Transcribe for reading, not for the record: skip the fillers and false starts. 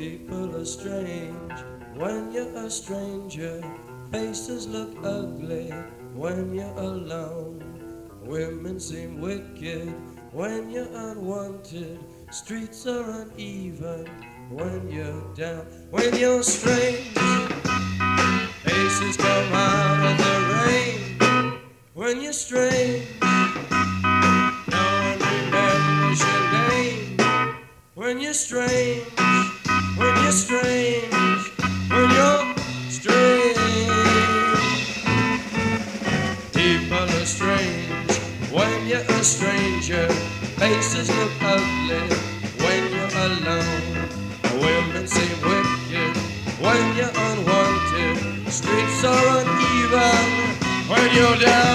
People are strange when you're a stranger. Faces look ugly when you're alone. Women seem wicked when you're unwanted. Streets are uneven when you're down. When you're strange, faces come out of the rain. When you're strange, no one remembers your name. When you're strange, when you're strange, when you're strange. People are strange when you're a stranger. Faces look ugly when you're alone. Women seem wicked when you're unwanted. Streets are uneven when you're down.